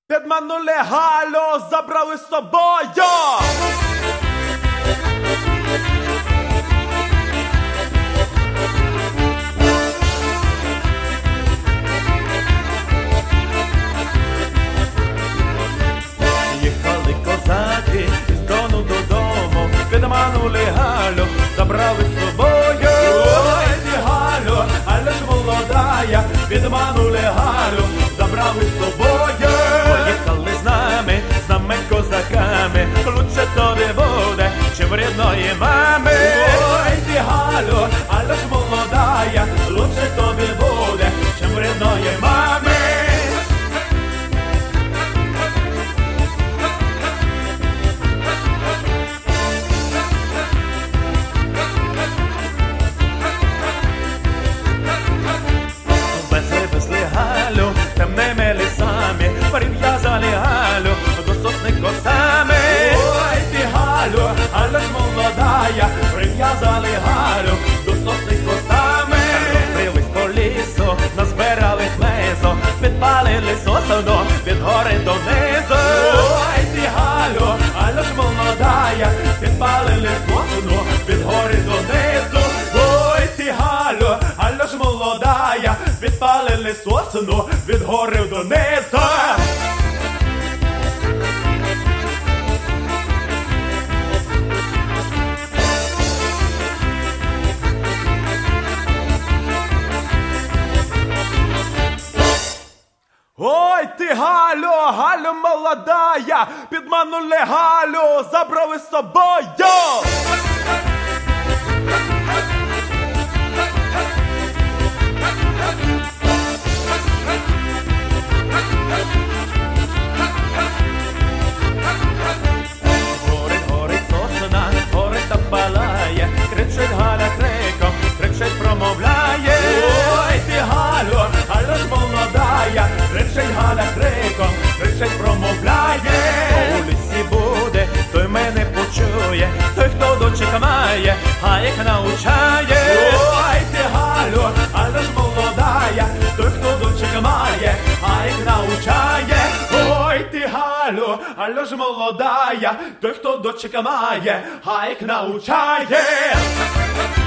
Підманули Галю, забрали з собою. Їхали козаки із Дону додому, підманули Галю, забрали з собою. Ой, ти Галю, Галя ж молодая, підманули Галю, забрали з собою. Поїхали з нами козаками, лучше тобі буде, чим рідної мами. Ой, ти Галю, Галя ж молодая, лучше тобі буде, чим рідної мами. Везли Галю темними лісами, прив'язали Галю до сосни косами. Ой, ти Галю, Галя ж молодая, прив'язали Галю до сосни косами. Розбились по лісу, назбирали хмизу, підпалили сосну від гори донизу. Ой, ти Галю, Галя ж молодая, підпалили сосну від гори донизу. Ой, ти Галю, Галя ж молодая, підпалили сосну від гори донизу. Ой, ти Галю, Галю молодая, підманули Галю, забрали з собою. Горить сосна, горить та палає, кричить Галя криком, кричить промовляє. Ой, ти Галю, Галя ж молодая, кричить Галя криком, кричить промовляє. У лісі буде, той мене почує, той, хто дочек має, а їх научає. Ой, ти Галю, Галя ж молодая, той, хто дочек має, а їх научає. Ой, ти Галю, Галя ж молодая, той, хто дочек має, а їх научає.